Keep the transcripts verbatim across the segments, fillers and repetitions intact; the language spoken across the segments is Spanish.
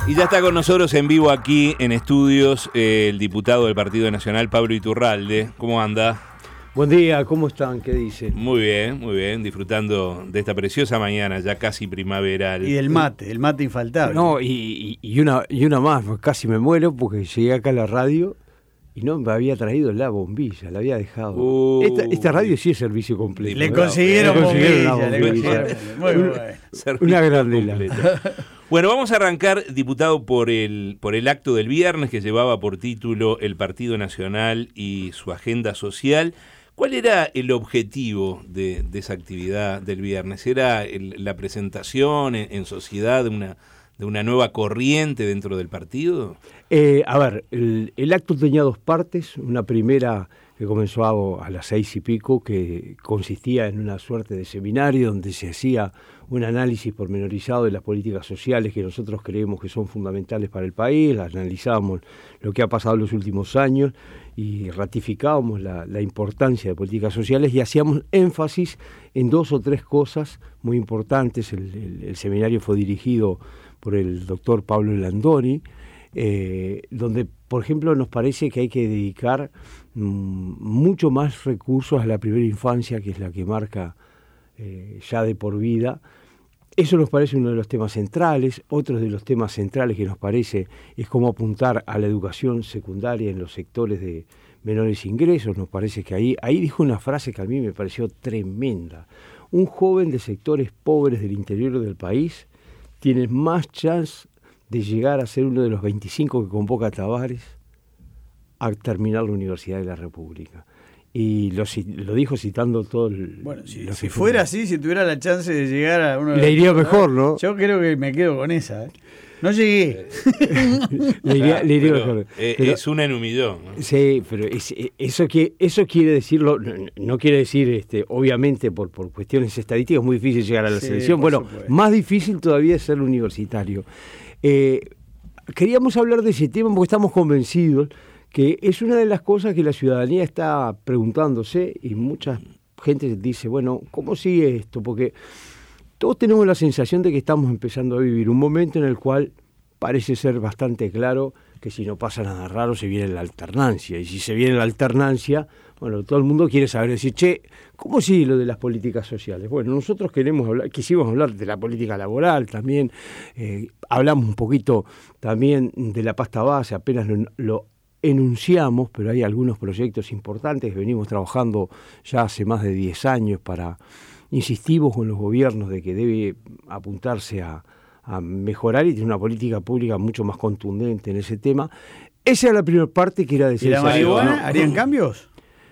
Y ya está con nosotros en vivo aquí en estudios eh, el diputado del Partido Nacional, Pablo Iturralde. ¿Cómo anda? Buen día, ¿cómo están? ¿Qué dicen? Muy bien, muy bien, disfrutando de esta preciosa mañana, ya casi primaveral. Y del mate, el mate infaltable. No, y, y, y, una, y una más, casi me muero porque llegué acá a la radio y no me había traído la bombilla, la había dejado. Uh, esta, esta radio sí es servicio completo. Le ¿verdad? consiguieron, le consiguieron bombilla, una le bombilla. consiguieron. Muy bueno. Servicio Una grandela. Bueno, vamos a arrancar, diputado, por el, por el acto del viernes que llevaba por título El Partido Nacional y su agenda social. ¿Cuál era el objetivo de, de esa actividad del viernes? ¿Era el, la presentación en, en sociedad de una, de una nueva corriente dentro del partido? Eh, a ver, el, el acto tenía dos partes. Una primera que comenzó a, a las seis y pico, que consistía en una suerte de seminario donde se hacía un análisis pormenorizado de las políticas sociales que nosotros creemos que son fundamentales para el país, analizábamos lo que ha pasado en los últimos años y ratificábamos la, la importancia de políticas sociales y hacíamos énfasis en dos o tres cosas muy importantes. El, el, el seminario fue dirigido por el doctor Pablo Landoni, eh, donde, por ejemplo, nos parece que hay que dedicar mmm, mucho más recursos a la primera infancia, que es la que marca eh, ya de por vida. Eso nos parece uno de los temas centrales. Otro de los temas centrales que nos parece es cómo apuntar a la educación secundaria en los sectores de menores ingresos. Nos parece que ahí, ahí dijo una frase que a mí me pareció tremenda. Un joven de sectores pobres del interior del país tiene más chance de llegar a ser uno de los veinticinco que convoca Tavares a terminar la Universidad de la República. Y lo, lo dijo citando todo el... Bueno, si, si fuera así, si tuviera la chance de llegar a uno de le iría mejor, ¿no? Yo creo que me quedo con esa, ¿eh? No llegué. le iría, le iría pero, mejor. Eh, pero, es una en un millón, ¿no? Sí, pero es, eso, que, eso quiere decirlo, no, no quiere decir, este, obviamente, por, por cuestiones estadísticas, es muy difícil llegar a la sí, selección. Bueno, supuesto. Más difícil todavía es ser universitario. Eh, queríamos hablar de ese tema porque estamos convencidos que es una de las cosas que la ciudadanía está preguntándose y mucha gente dice, bueno, ¿cómo sigue esto? Porque todos tenemos la sensación de que estamos empezando a vivir un momento en el cual parece ser bastante claro que si no pasa nada raro se viene la alternancia. Y si se viene la alternancia, bueno, todo el mundo quiere saber, decir, che, ¿cómo sigue lo de las políticas sociales? Bueno, nosotros queremos hablar, quisimos hablar de la política laboral también, eh, hablamos un poquito también de la pasta base, apenas lo, lo enunciamos, pero hay algunos proyectos importantes que venimos trabajando ya hace más de diez años para, insistimos con los gobiernos de que debe apuntarse a, a mejorar y tener una política pública mucho más contundente en ese tema. Esa era la primera parte que era de... ¿Y la marihuana? ¿Harían cambios?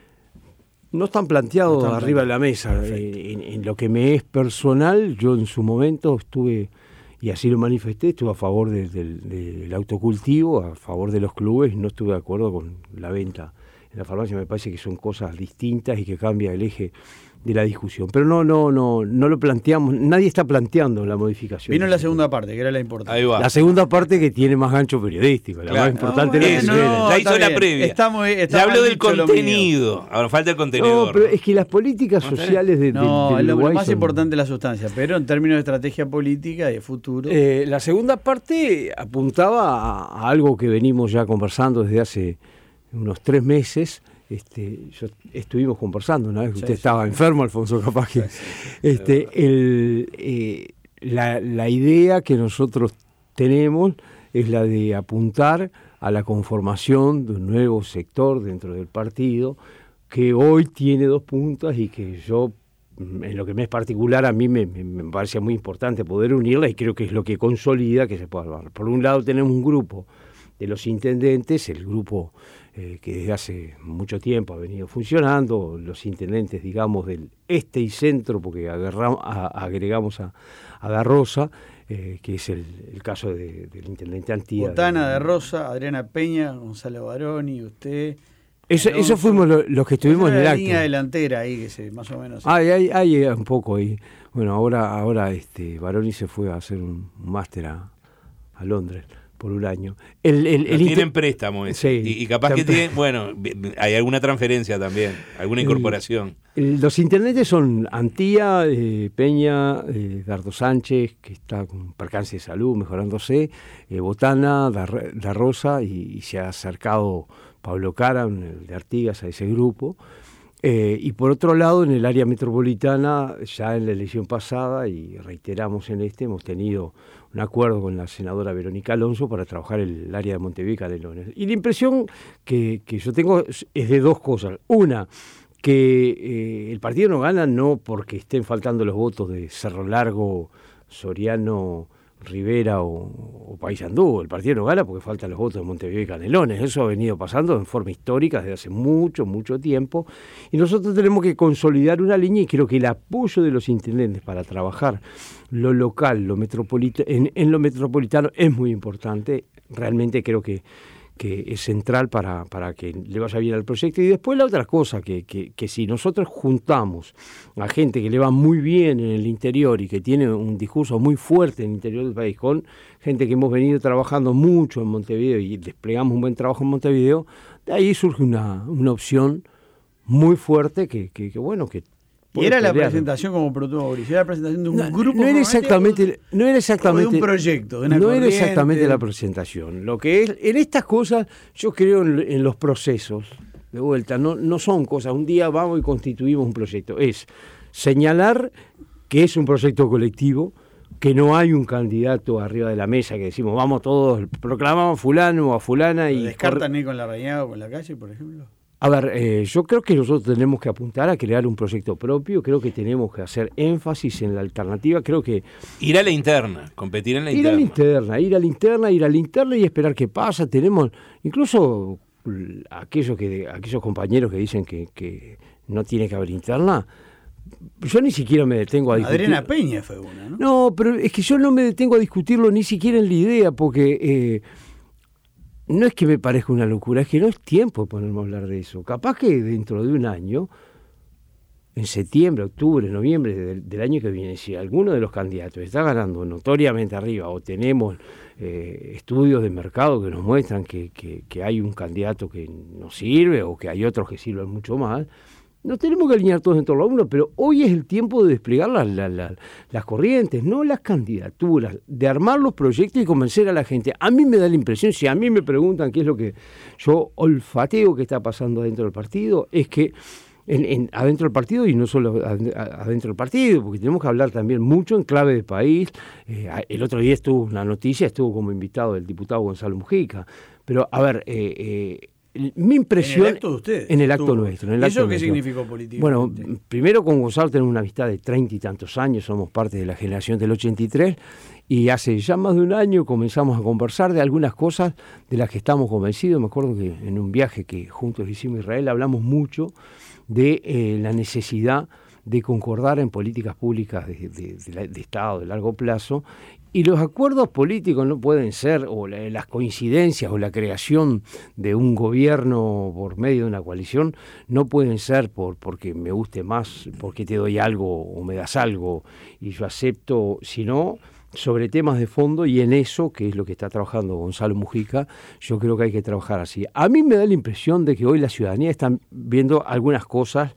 No están planteados no están arriba planteados. de la mesa. En, en lo que me es personal, yo en su momento estuve, y así lo manifesté, estuve a favor de, de, de, del autocultivo, a favor de los clubes, no estuve de acuerdo con la venta en la farmacia. Me parece que son cosas distintas y que cambia el eje de la discusión. Pero no, no, no, no lo planteamos, nadie está planteando la modificación. Vino la segunda parte, que era la importante. Ahí va. La segunda parte que tiene más gancho periodístico, la Claro. más importante No, es la Eso, primera. no, ya está hizo la bien. previa. Está muy- está ya habló mal del dicho lo contenido. Ahora falta el contenedor. No, pero es que las políticas No, está sociales de, de, No, del lo, lo Uruguay más son- importante es la sustancia, pero en términos de estrategia política y de futuro. Eh, la segunda parte apuntaba a, a algo que venimos ya conversando desde hace unos tres meses. Este, yo estuvimos conversando una vez que Sí, usted sí, estaba sí. enfermo, Alfonso, capaz que Sí, sí, este, el, eh, la, la idea que nosotros tenemos es la de apuntar a la conformación de un nuevo sector dentro del partido que hoy tiene dos puntas y que yo, en lo que me es particular, a mí me, me, me parece muy importante poder unirla y creo que es lo que consolida que se pueda hablar. Por un lado tenemos un grupo de los intendentes, el grupo eh, que desde hace mucho tiempo ha venido funcionando, los intendentes, digamos, del este y centro, porque agarramos, a, agregamos a, a Da Rosa, eh, que es el, el caso de, del intendente Antía. Botana, de Rosa, Adriana Peña, Gonzalo Baroni, usted. Eso, Alonso. eso fuimos lo, los que estuvimos en el la acto. línea delantera ahí, que se, más o menos. Hay, hay, hay un poco ahí. Bueno, ahora, ahora este Baroni se fue a hacer un máster a, a Londres. por un año. El, el, el el tienen inter... préstamo ese. Sí, y, y capaz que tienen, bueno, hay alguna transferencia también, alguna incorporación. El, el, los intendentes son Antía, eh, Peña, eh, Dardo Sánchez, que está con percance de salud mejorándose, eh, Botana, Da, Da Rosa, y, y se ha acercado Pablo Cara, el de Artigas, a ese grupo. Eh, y por otro lado, en el área metropolitana, ya en la elección pasada, y reiteramos en este, hemos tenido un acuerdo con la senadora Verónica Alonso para trabajar el área de Montevideo y Canelones. Y la impresión que, que yo tengo es de dos cosas. Una, que eh, el partido no gana no porque estén faltando los votos de Cerro Largo, Soriano, Rivera o, o Paysandú. El partido no gana porque faltan los votos de Montevideo y Canelones. Eso ha venido pasando en forma histórica desde hace mucho, mucho tiempo. Y nosotros tenemos que consolidar una línea, y creo que el apoyo de los intendentes para trabajar lo local, lo metropolita, en, en lo metropolitano es muy importante. Realmente creo que que es central para, para que le vaya bien al proyecto. Y después la otra cosa, que, que, que si nosotros juntamos a gente que le va muy bien en el interior y que tiene un discurso muy fuerte en el interior del país, con gente que hemos venido trabajando mucho en Montevideo y desplegamos un buen trabajo en Montevideo, de ahí surge una, una opción muy fuerte que, que, que bueno, que y era la presentación como protagonista, era la presentación de un no, grupo. No era exactamente, o, no era exactamente de un proyecto, de una no corriente. era exactamente la presentación. Lo que es, en estas cosas, yo creo en, en los procesos. De vuelta, no, no son cosas. Un día vamos y constituimos un proyecto. Es señalar que es un proyecto colectivo, que no hay un candidato arriba de la mesa que decimos vamos todos, proclamamos a fulano o a fulana y descartan ni con la Rañada o con la Calle, por ejemplo. A ver, eh, yo creo que nosotros tenemos que apuntar a crear un proyecto propio, creo que tenemos que hacer énfasis en la alternativa, creo que... Ir a la interna, competir en la ir interna. Ir a la interna, ir a la interna, ir a la interna y esperar qué pasa. Tenemos, incluso aquellos que aquellos compañeros que dicen que, que no tiene que haber interna, yo ni siquiera me detengo a discutir. Adriana Peña fue una, ¿no? No, pero es que yo no me detengo a discutirlo ni siquiera en la idea, porque... Eh, no es que me parezca una locura, es que no es tiempo de ponerme a hablar de eso. Capaz que dentro de un año, en septiembre, octubre, noviembre del, del año que viene, si alguno de los candidatos está ganando notoriamente arriba o tenemos eh, estudios de mercado que nos muestran que, que, que hay un candidato que no sirve o que hay otros que sirven mucho más, nos tenemos que alinear todos en torno a uno, pero hoy es el tiempo de desplegar la, la, la, las corrientes, no las candidaturas, de armar los proyectos y convencer a la gente. A mí me da la impresión, si a mí me preguntan qué es lo que yo olfateo que está pasando adentro del partido, es que en, en, adentro del partido y no solo adentro del partido, porque tenemos que hablar también mucho en clave de país. Eh, el otro día estuvo una noticia, estuvo como invitado el diputado Gonzalo Mujica, pero a ver... Eh, eh, mi impresión en el acto de ustedes en el acto nuestro en el ¿Y acto eso qué nuestro. significó políticamente? Bueno, primero con Gonzalo tenemos una amistad de treinta y tantos años, somos parte de la generación del ochenta y tres y hace ya más de un año comenzamos a conversar de algunas cosas de las que estamos convencidos. Me acuerdo que en un viaje que juntos hicimos a Israel hablamos mucho de eh, la necesidad de concordar en políticas públicas de, de, de, de Estado de largo plazo. Y los acuerdos políticos no pueden ser, o la, las coincidencias o la creación de un gobierno por medio de una coalición, no pueden ser por porque me guste más, porque te doy algo o me das algo y yo acepto, sino sobre temas de fondo, y en eso, que es lo que está trabajando Gonzalo Mujica, yo creo que hay que trabajar así. A mí me da la impresión de que hoy la ciudadanía está viendo algunas cosas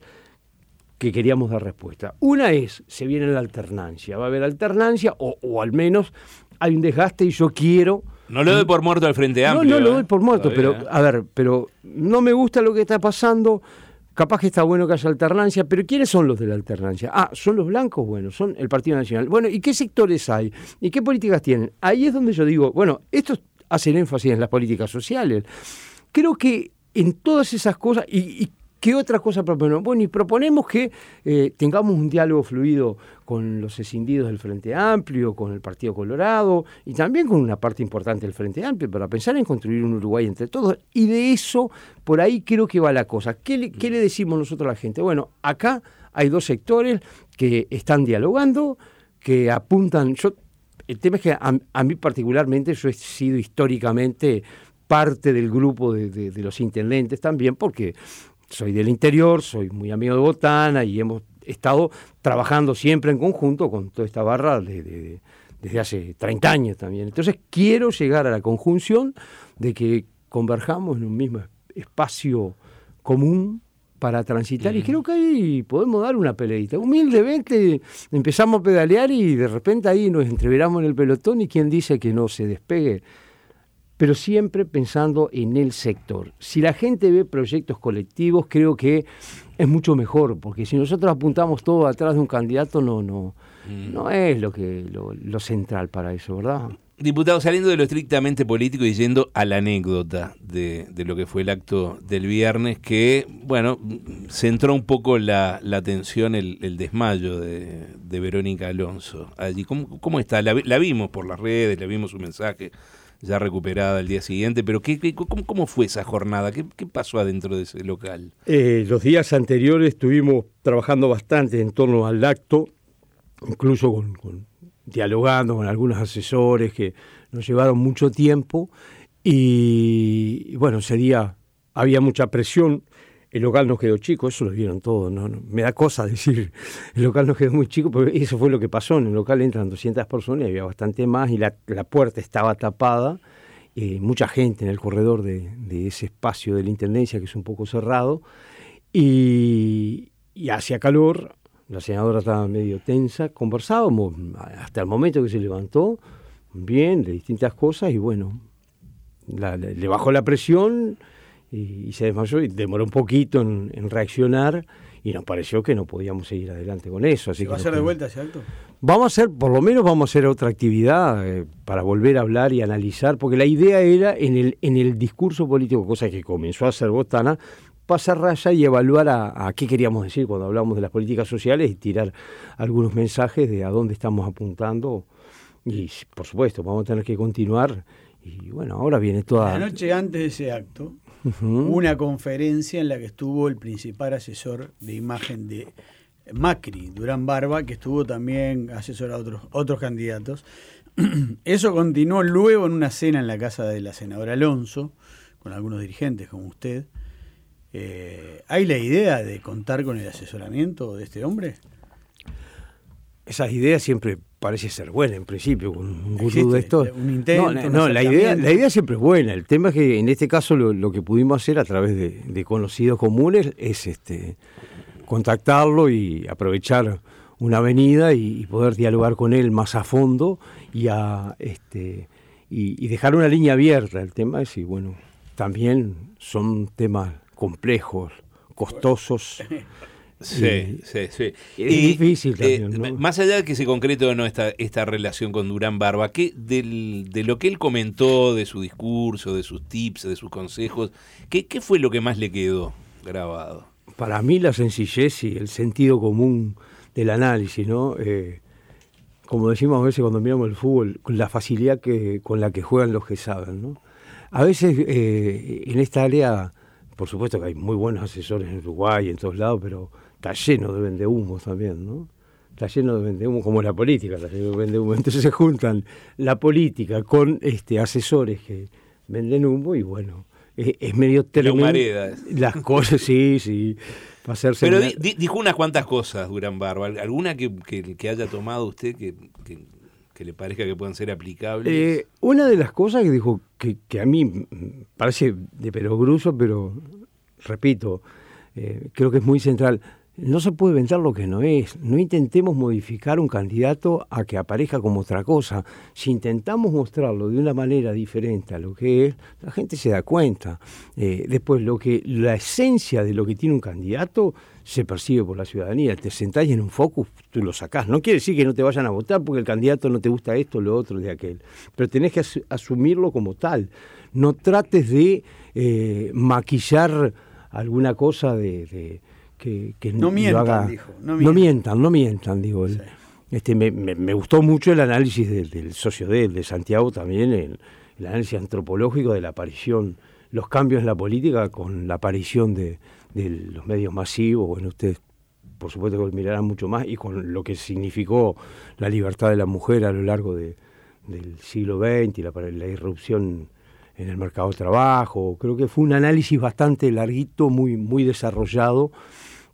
que queríamos dar respuesta. Una es, se viene la alternancia, va a haber alternancia, o, o al menos hay un desgaste y yo quiero... No lo doy por muerto al Frente Amplio. No, no lo ¿eh? doy por muerto, Todavía, pero, ¿eh? a ver, pero no me gusta lo que está pasando, capaz que está bueno que haya alternancia, pero ¿quiénes son los de la alternancia? Ah, ¿son los blancos? Bueno, son el Partido Nacional. Bueno, ¿y qué sectores hay? ¿Y qué políticas tienen? Ahí es donde yo digo, bueno, estos hacen énfasis en las políticas sociales. Creo que en todas esas cosas, y, y ¿qué otra cosa proponemos? Bueno, y proponemos que eh, tengamos un diálogo fluido con los escindidos del Frente Amplio, con el Partido Colorado y también con una parte importante del Frente Amplio para pensar en construir un Uruguay entre todos. Y de eso, por ahí creo que va la cosa. ¿Qué le, qué le decimos nosotros a la gente? Bueno, acá hay dos sectores que están dialogando, que apuntan... Yo, el tema es que a, a mí particularmente yo he sido históricamente parte del grupo de, de, de los intendentes también, porque... soy del interior, soy muy amigo de Botana y hemos estado trabajando siempre en conjunto con toda esta barra de, de, desde hace treinta años también. Entonces quiero llegar a la conjunción de que converjamos en un mismo espacio común para transitar, mm. y creo que ahí podemos dar una peleita. Humildemente empezamos a pedalear y de repente ahí nos entreveramos en el pelotón y quién dice que no se despegue, pero siempre pensando en el sector. Si la gente ve proyectos colectivos, creo que es mucho mejor, porque si nosotros apuntamos todo atrás de un candidato, no, no, mm. no es lo que lo, lo central para eso, ¿verdad? Diputado, saliendo de lo estrictamente político y yendo a la anécdota de, de lo que fue el acto del viernes, que, bueno, centró un poco la, la atención el, el desmayo de, de Verónica Alonso allí. ¿Cómo, cómo está? La, la vimos por las redes, la vimos su mensaje ya recuperada al día siguiente, pero ¿qué, qué, cómo, ¿cómo fue esa jornada? ¿Qué, qué pasó adentro de ese local? Eh, los días anteriores estuvimos trabajando bastante en torno al acto, incluso con, con dialogando con algunos asesores que nos llevaron mucho tiempo, y, y bueno, ese día había mucha presión. El local nos quedó chico, eso lo vieron todos, ¿no? No, me da cosa decir, el local nos quedó muy chico, pero eso fue lo que pasó. En el local entran doscientas personas y había bastante más, y la, la puerta estaba tapada, eh, mucha gente en el corredor de, de ese espacio de la Intendencia, que es un poco cerrado, y, y hacía calor, la senadora estaba medio tensa, conversábamos hasta el momento que se levantó, bien, de distintas cosas, y bueno, la, la, le bajó la presión, y se desmayó y demoró un poquito en, en reaccionar, y nos pareció que no podíamos seguir adelante con eso. Así ¿Se que va a hacer que, de vuelta ese acto? Vamos a hacer, por lo menos vamos a hacer otra actividad eh, para volver a hablar y analizar, porque la idea era en el, en el discurso político, cosa que comenzó a hacer Botana, pasar raya y evaluar a, a qué queríamos decir cuando hablamos de las políticas sociales y tirar algunos mensajes de a dónde estamos apuntando. Y por supuesto, vamos a tener que continuar. Y bueno, ahora viene toda... La noche antes de ese acto, uh-huh. hubo una conferencia en la que estuvo el principal asesor de imagen de Macri, Durán Barba, que estuvo también asesor a otros, otros candidatos. Eso continuó luego en una cena en la casa de la senadora Alonso, con algunos dirigentes como usted. Eh, ¿Hay la idea de contar con el asesoramiento de este hombre? Esas ideas siempre parece ser buena en principio, con un gurú de esto. Un intento, no, no la idea, la idea siempre es buena. El tema es que en este caso lo, lo que pudimos hacer a través de, de conocidos comunes es este contactarlo y aprovechar una avenida y, y poder dialogar con él más a fondo y a este y, y dejar una línea abierta. El tema es si bueno, también son temas complejos, costosos. Sí, y, sí, sí. Es y, difícil también, eh, ¿no? Más allá de que se concrete o no esta, esta relación con Durán Barba, ¿qué, del, de lo que él comentó, de su discurso, de sus tips, de sus consejos, ¿qué, qué fue lo que más le quedó grabado? Para mí la sencillez y el sentido común del análisis, ¿no? Eh, como decimos a veces cuando miramos el fútbol, con la facilidad que, con la que juegan los que saben, ¿no? A veces eh, en esta área, por supuesto que hay muy buenos asesores en Uruguay y en todos lados, pero está lleno de vendehumos también, ¿no? Está lleno de vendehumos, como la política, está lleno de vendehumos. Entonces se juntan la política con este asesores que venden humo y bueno, es, es medio tremendo. Las cosas, sí, sí. Para hacerse pero una... di, dijo unas cuantas cosas, Durán Barba. ¿Alguna que, que, que haya tomado usted que, que, que le parezca que puedan ser aplicables? Eh, una de las cosas que dijo, que, que a mí parece de perogrullo, pero repito, eh, creo que es muy central. No se puede vender lo que no es. No intentemos modificar un candidato a que aparezca como otra cosa. Si intentamos mostrarlo de una manera diferente a lo que es, la gente se da cuenta. Eh, después, lo que la esencia de lo que tiene un candidato se percibe por la ciudadanía. Te sentás y en un focus tú lo sacás. No quiere decir que no te vayan a votar porque el candidato no te gusta esto, lo otro, de aquel. Pero tenés que as- asumirlo como tal. No trates de eh, maquillar alguna cosa de... de Que, que no mientan, haga, dijo. No mientan. no mientan, no mientan, digo. El, sí. este, me, me, me gustó mucho el análisis del, del socio de él, de Santiago también, el, el análisis antropológico de la aparición, los cambios en la política con la aparición de, de los medios masivos. Bueno, ustedes por supuesto que lo mirarán mucho más, y con lo que significó la libertad de la mujer a lo largo de, del siglo veinte y la, la irrupción en el mercado de trabajo. Creo que fue un análisis bastante larguito, muy, muy desarrollado,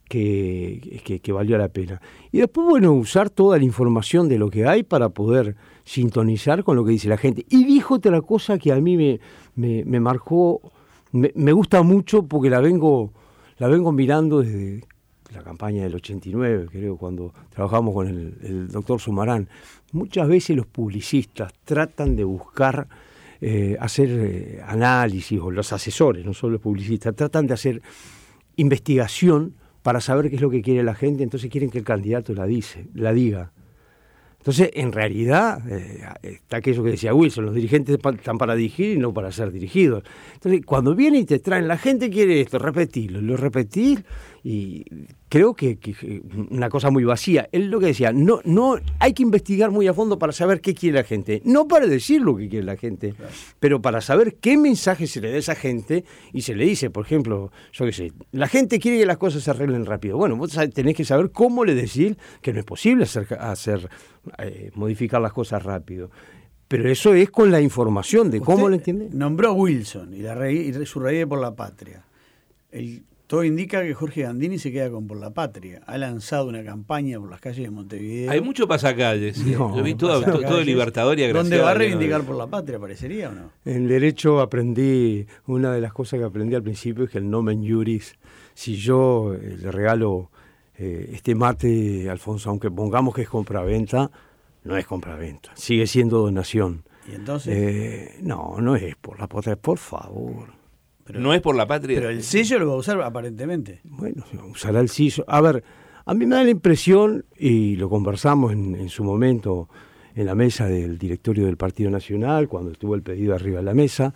que, que, que valió la pena. Y después, bueno, usar toda la información de lo que hay para poder sintonizar con lo que dice la gente. Y dijo otra cosa que a mí me, me, me marcó, me, me gusta mucho porque la vengo, la vengo mirando desde la campaña del ochenta y nueve, creo, cuando trabajamos con el, el doctor Sumarán. Muchas veces los publicistas tratan de buscar eh, hacer eh, análisis, o los asesores, no solo los publicistas, tratan de hacer investigación para saber qué es lo que quiere la gente, entonces quieren que el candidato la, dice, la diga. Entonces, en realidad, eh, está aquello que decía Wilson, los dirigentes están para dirigir y no para ser dirigidos. Entonces, cuando vienen y te traen, la gente quiere esto, repetirlo, lo repetís, y creo que, que una cosa muy vacía. Él lo que decía, no, no hay que investigar muy a fondo para saber qué quiere la gente, no para decir lo que quiere la gente, claro, pero para saber qué mensaje se le da a esa gente, y se le dice, por ejemplo, yo qué sé, la gente quiere que las cosas se arreglen rápido. Bueno, vos tenés que saber cómo le decir que no es posible hacer, hacer eh, modificar las cosas rápido. Pero eso es con la información de cómo lo entiende. Nombró a Wilson y, la rey, y su raíz por la patria. El Todo indica que Jorge Gandini se queda con Por la Patria. Ha lanzado una campaña por las calles de Montevideo. Hay mucho pasacalles. ¿Sí? No, Yo vi todo, todo, todo Libertador y agraciado. ¿Dónde va a reivindicar Por la Patria, parecería o no? En derecho aprendí, una de las cosas que aprendí al principio es que el nomen juris, si yo eh, le regalo eh, este mate, Alfonso, aunque pongamos que es compraventa, no es compraventa, sigue siendo donación. ¿Y entonces? Eh, no, no es Por la Patria, por favor. Pero, no es Por la Patria. Pero el sello lo va a usar aparentemente. Bueno, usará el sello. A ver, a mí me da la impresión, y lo conversamos en, en su momento en la mesa del directorio del Partido Nacional, cuando estuvo el pedido arriba de la mesa,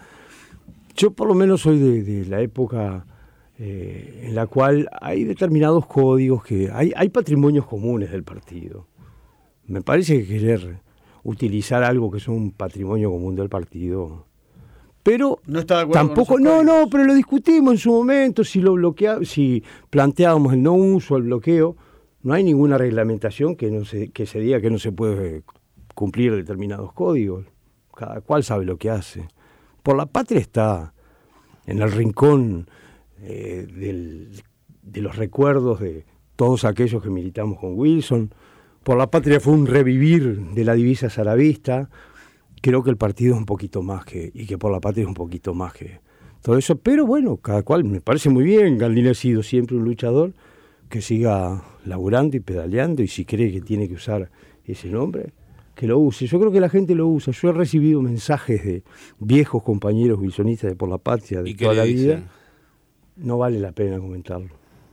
yo por lo menos soy de, de la época eh, en la cual hay determinados códigos, que hay, hay patrimonios comunes del partido. Me parece que querer utilizar algo que es un patrimonio común del partido... Pero no está de acuerdo tampoco, con no, no, pero lo discutimos en su momento, si lo bloquea, si planteábamos el no uso, el bloqueo, no hay ninguna reglamentación que no se, que se diga que no se puede cumplir determinados códigos. Cada cual sabe lo que hace. Por la Patria está en el rincón eh, del, de los recuerdos de todos aquellos que militamos con Wilson. Por la Patria fue un revivir de la divisa zaravista. Creo que el partido es un poquito más que, y que Por la Patria es un poquito más que todo eso, pero bueno, cada cual, me parece muy bien. Gandini ha sido siempre un luchador, que siga laburando y pedaleando, y si cree que tiene que usar ese nombre, que lo use. Yo creo que la gente lo usa. Yo he recibido mensajes de viejos compañeros wilsonistas de Por la Patria de toda la vida. No vale la pena comentarlo.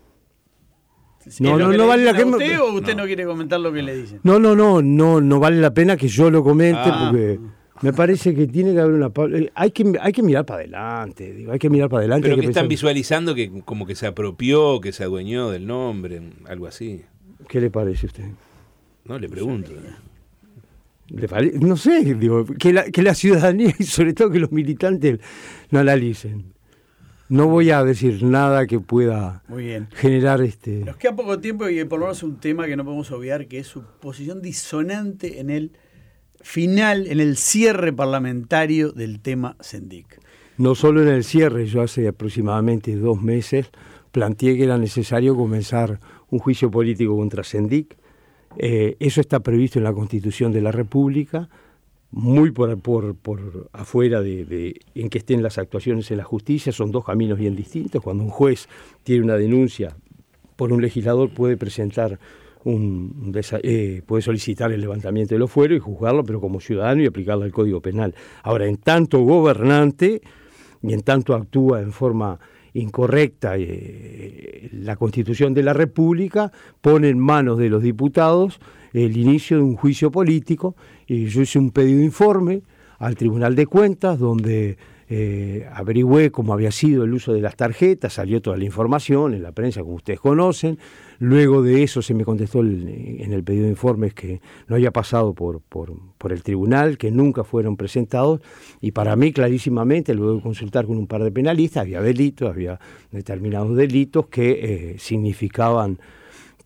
No, no, no vale la pena. ¿Usted o usted no. no quiere comentar lo que le dicen? No, no, no, no, no vale la pena que yo lo comente, ah. porque me parece que tiene que haber una... Hay que, hay que mirar para adelante, digo, hay que mirar para adelante. Pero que, que están pensar... visualizando que como que se apropió, que se adueñó del nombre, algo así. ¿Qué le parece a usted? No, le pregunto. ¿Le pare... No sé, digo, que la, que la ciudadanía y sobre todo que los militantes lo analicen. No voy a decir nada que pueda Muy bien. generar este... Nos queda poco tiempo y por lo menos un tema que no podemos obviar, que es su posición disonante en el final, en el cierre parlamentario del tema Sendic. No solo en el cierre, yo hace aproximadamente dos meses planteé que era necesario comenzar un juicio político contra Sendic. Eh, eso está previsto en la Constitución de la República, muy por, por, por afuera de, de en que estén las actuaciones en la justicia. Son dos caminos bien distintos. Cuando un juez tiene una denuncia por un legislador, puede presentar un eh, puede solicitar el levantamiento de los fueros y juzgarlo, pero como ciudadano, y aplicarlo al Código Penal. Ahora, en tanto gobernante y en tanto actúa en forma incorrecta, eh, la Constitución de la República pone en manos de los diputados el inicio de un juicio político, y yo hice un pedido de informe al Tribunal de Cuentas donde eh, averigüé cómo había sido el uso de las tarjetas, salió toda la información en la prensa, como ustedes conocen. Luego de eso se me contestó el, en el pedido de informes que no había pasado por, por, por el tribunal, que nunca fueron presentados, y para mí clarísimamente, luego de consultar con un par de penalistas, había delitos, había determinados delitos que eh, significaban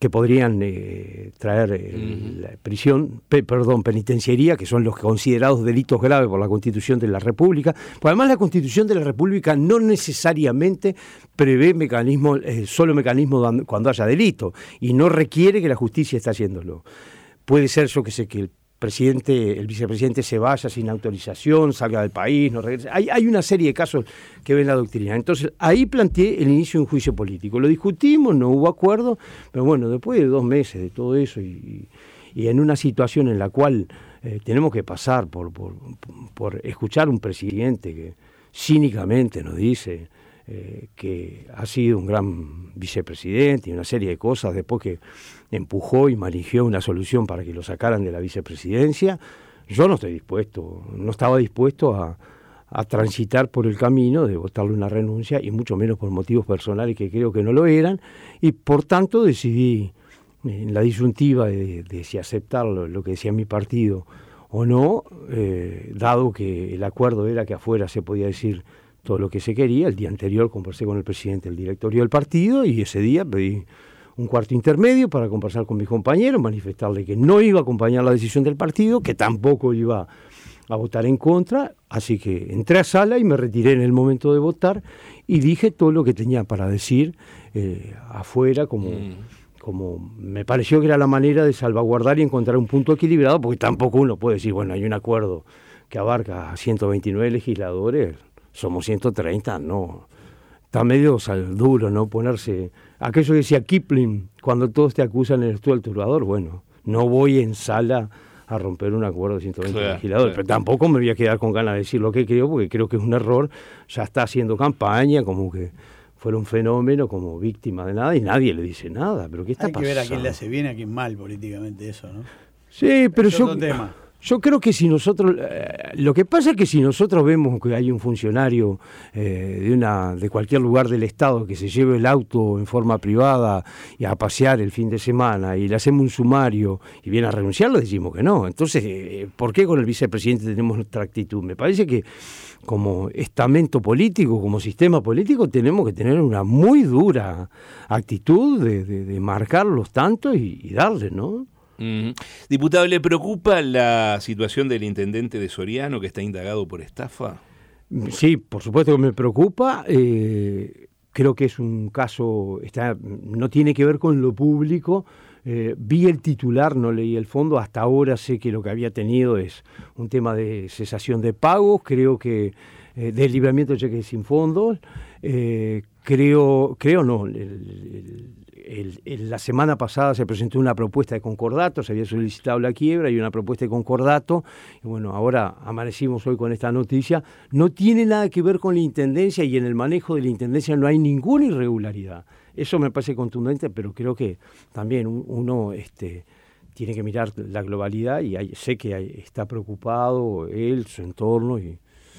que podrían eh, traer eh, uh-huh. la prisión, pe, perdón, penitenciaría, que son los considerados delitos graves por la Constitución de la República. Pues además la Constitución de la República no necesariamente prevé mecanismos, eh, solo mecanismos cuando haya delito, y no requiere que la justicia esté haciéndolo. Puede ser, yo que sé, que el presidente, el vicepresidente se vaya sin autorización, salga del país, no regrese. Hay, hay una serie de casos que ven la doctrina. Entonces, ahí planteé el inicio de un juicio político. Lo discutimos, no hubo acuerdo, pero bueno, después de dos meses de todo eso y, y en una situación en la cual eh, tenemos que pasar por, por, por escuchar un presidente que cínicamente nos dice eh, que ha sido un gran vicepresidente y una serie de cosas, después que empujó y manejó una solución para que lo sacaran de la vicepresidencia, yo no estoy dispuesto, no estaba dispuesto a, a transitar por el camino de votarle una renuncia, y mucho menos por motivos personales que creo que no lo eran, y por tanto decidí en la disyuntiva de, de si aceptar lo, lo que decía mi partido o no, eh, dado que el acuerdo era que afuera se podía decir todo lo que se quería. El día anterior conversé con el presidente del directorio del partido y ese día pedí un cuarto intermedio para conversar con mis compañeros, manifestarle que no iba a acompañar la decisión del partido, que tampoco iba a votar en contra, así que entré a sala y me retiré en el momento de votar y dije todo lo que tenía para decir eh, afuera, como, mm. como me pareció que era la manera de salvaguardar y encontrar un punto equilibrado, porque tampoco uno puede decir, bueno, hay un acuerdo que abarca a ciento veintinueve legisladores, somos ciento treinta, no. Está medio duro, ¿no? Ponerse... Aquello que decía Kipling, cuando todos te acusan en el estudio del turbador, bueno, no voy en sala a romper un acuerdo de ciento veinte claro, legisladores, claro. Pero tampoco me voy a quedar con ganas de decir lo que creo, porque creo que es un error. Ya está haciendo campaña, como que fuera un fenómeno, como víctima de nada, y nadie le dice nada. ¿Pero qué está pasando? Hay que ver a quién le hace bien, a quién mal políticamente eso, ¿no? Sí, pero es yo... otro tema. Yo creo que si nosotros, eh, lo que pasa es que si nosotros vemos que hay un funcionario eh, de una de cualquier lugar del Estado que se lleve el auto en forma privada y a pasear el fin de semana y le hacemos un sumario y viene a renunciar, le decimos que no. Entonces, eh, ¿por qué con el vicepresidente tenemos nuestra actitud? Me parece que como estamento político, como sistema político, tenemos que tener una muy dura actitud de, de, de marcarlos tanto y, y darle, ¿no? Mm. Diputado, ¿le preocupa la situación del intendente de Soriano que está indagado por estafa? Sí, por supuesto que me preocupa. Eh, creo que es un caso, está, no tiene que ver con lo público. Eh, vi el titular, no leí el fondo. Hasta ahora sé que lo que había tenido es un tema de cesación de pagos, creo que eh, de libramiento de cheques sin fondos. Eh, creo, creo no, el, el, El, el, la semana pasada se presentó una propuesta de concordato, se había solicitado la quiebra y una propuesta de concordato, y bueno, ahora amanecimos hoy con esta noticia. No tiene nada que ver con la intendencia, y en el manejo de la intendencia no hay ninguna irregularidad. Eso me parece contundente, pero creo que también uno este, tiene que mirar la globalidad, y hay, sé que hay, está preocupado él, su entorno, y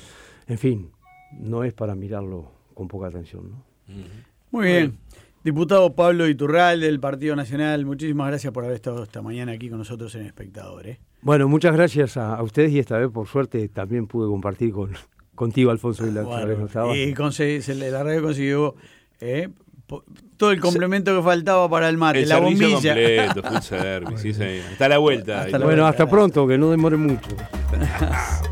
en fin, no es para mirarlo con poca atención, ¿no? Muy bien. Diputado Pablo Iturralde del Partido Nacional, muchísimas gracias por haber estado esta mañana aquí con nosotros en Espectador, ¿eh? Bueno, muchas gracias a, a ustedes, y esta vez por suerte también pude compartir con contigo, Alfonso. Bueno, y conseguí, se, la radio consiguió eh, po, todo el complemento que faltaba para el mate, el la bombilla. Completo, full service, sí, sí. Hasta la vuelta. Hasta la bueno, vuelta, hasta pronto, que no demore mucho.